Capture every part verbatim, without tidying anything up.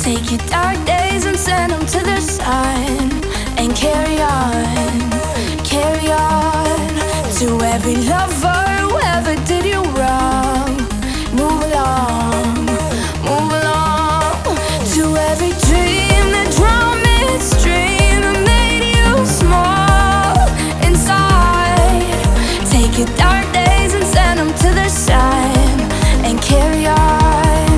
Take your dark days and send them to the sun. And carry on, carry on. To every lover who ever did you wrong, move along, move along. To every dream that drowned midstream and made you small inside. Take your dark days and send them to the sun. And carry on.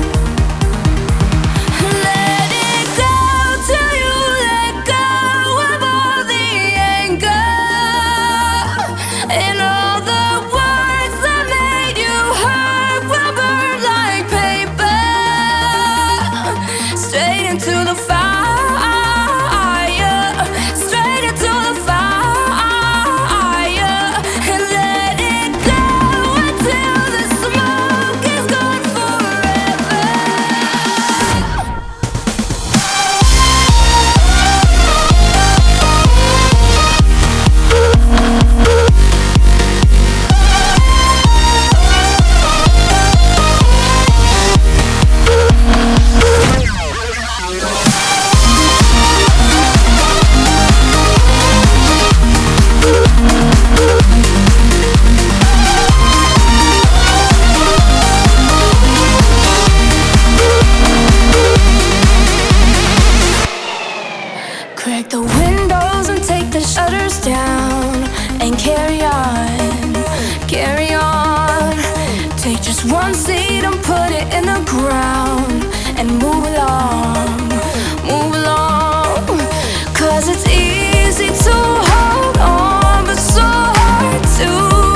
Crack the windows and take the shutters down. And carry on, carry on. Take just one seed and put it in the ground. And move along, move along. Cause it's easy to hold on, but so hard to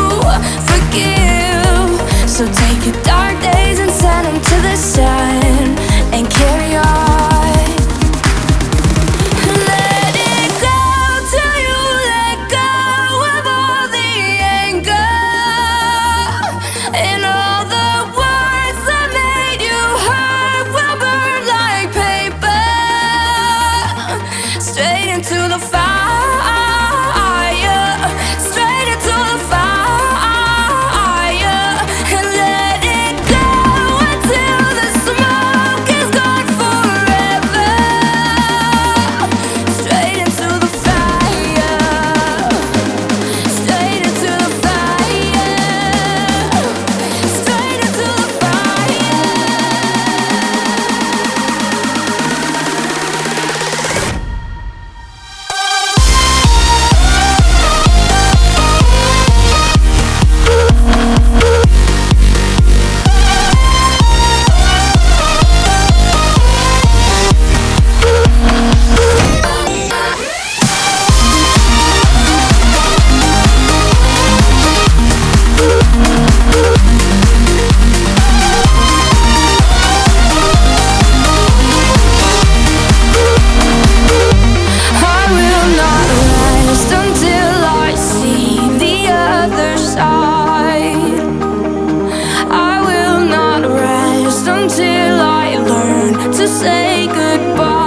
forgive. So take your dark days and send them to the sun. And carry on. Until I learn to say goodbye.